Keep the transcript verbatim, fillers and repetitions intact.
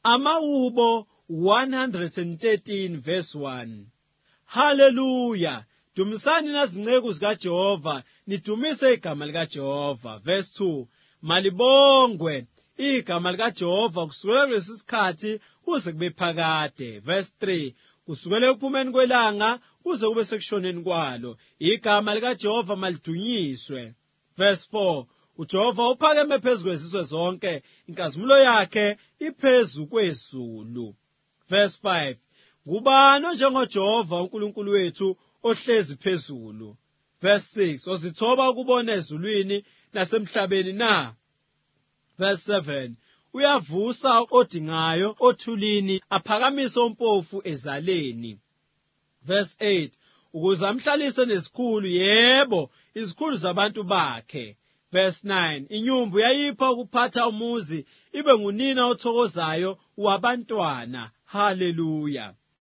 Amawubo one thirteen verse one. Hallelujah! Dumisani nazinceku zikaJehova, nidumise igama likaJehova. Verse two. Malibongwe igama likaJehova kusukela kulesi sikhathi kuze kube phakade. Verse three. Kusukela ekuphumeni kwelanga kuze kube sekushoneni kwalo, igama likaJehova malidunyiswe. Verse four. uJehova uphakeme phezu kwezizwe zonke, inkazimulo yakhe iphezu kwezulu. Verse five. Ngubani onjengoJehova uNkulunkulu wethu ohlezi phezulu? Verse six. Ozithoba ukubona ezulwini nasemhlabeni na? Verse seven. Uyavusa odingayo othulini, aphakamisa ompofu ezaleni. Verse eight. Ukuze amhlalise nesikhulu, yebo, izikhulu zabantu bakhe. Verse nine. Inyumbu yayipha ukuphatha umuzi, ibe ngunina othokozayo wabantwana. Hallelujah!